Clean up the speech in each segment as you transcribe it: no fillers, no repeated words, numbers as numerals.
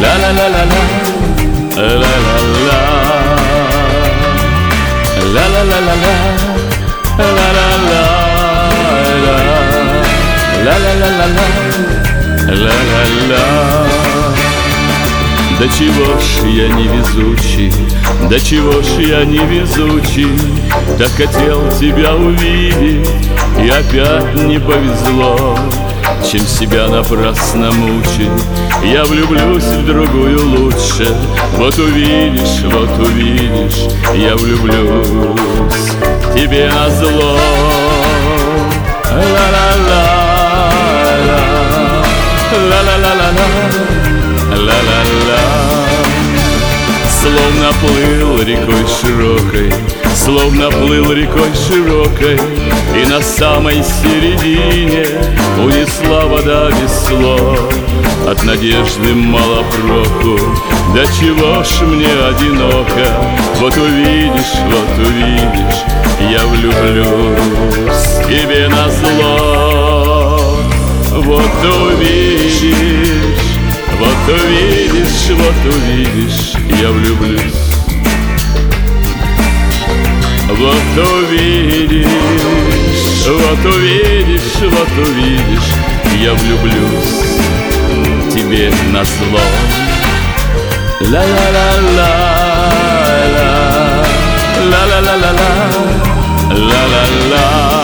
ла ла ла ла ла ла ла ла ла ла ла ла ла-ла-ла-ла. Да чего ж я невезучий, да чего ж я невезучий, так хотел тебя увидеть, и опять не повезло. Чем себя напрасно мучить, я влюблюсь в другую лучше. Вот увидишь, я влюблюсь тебе назло. Ла-ла-ла, ла-ла-ла-ла, ла-ла-ла. Словно плыл рекой широкой, словно плыл рекой широкой, и на самой середине унесла вода весло. От надежды мало проку, да чего ж мне одиноко. Вот увидишь, я влюблюсь тебе назло. Вот увидишь, я влюблюсь. Вот увидишь, я влюблюсь тебе назло. Ла-ла-ла-ла, ла-ла-ла-ла, ла-ла-ла.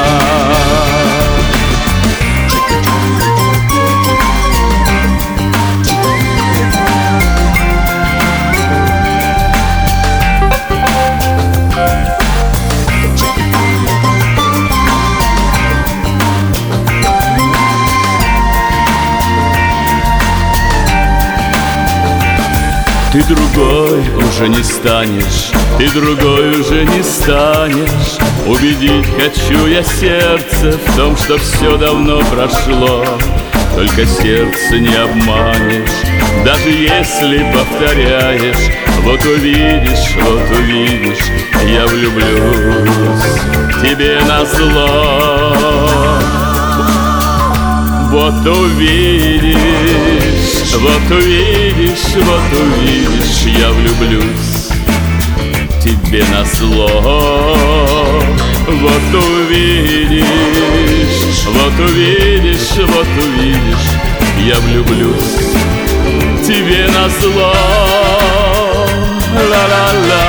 Ты другой уже не станешь, ты другой уже не станешь. Убедить хочу я сердце в том, что все давно прошло. Только сердце не обманешь, даже если повторяешь. Вот увидишь, я влюблюсь тебе назло. Вот увидишь, я влюблюсь тебе назло. Вот увидишь, я влюблюсь тебе назло. Ла-ла-ла,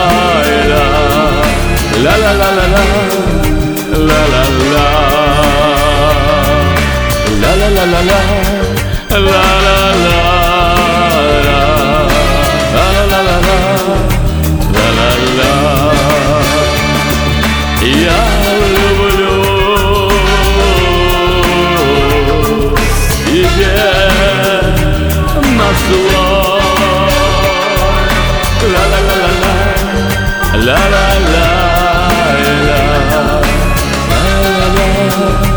ла-ла-ла-ла, ла-ла-ла. La la la la la la la la la la la la. Я влюблюсь тебе назло. La la la la la la la la la la.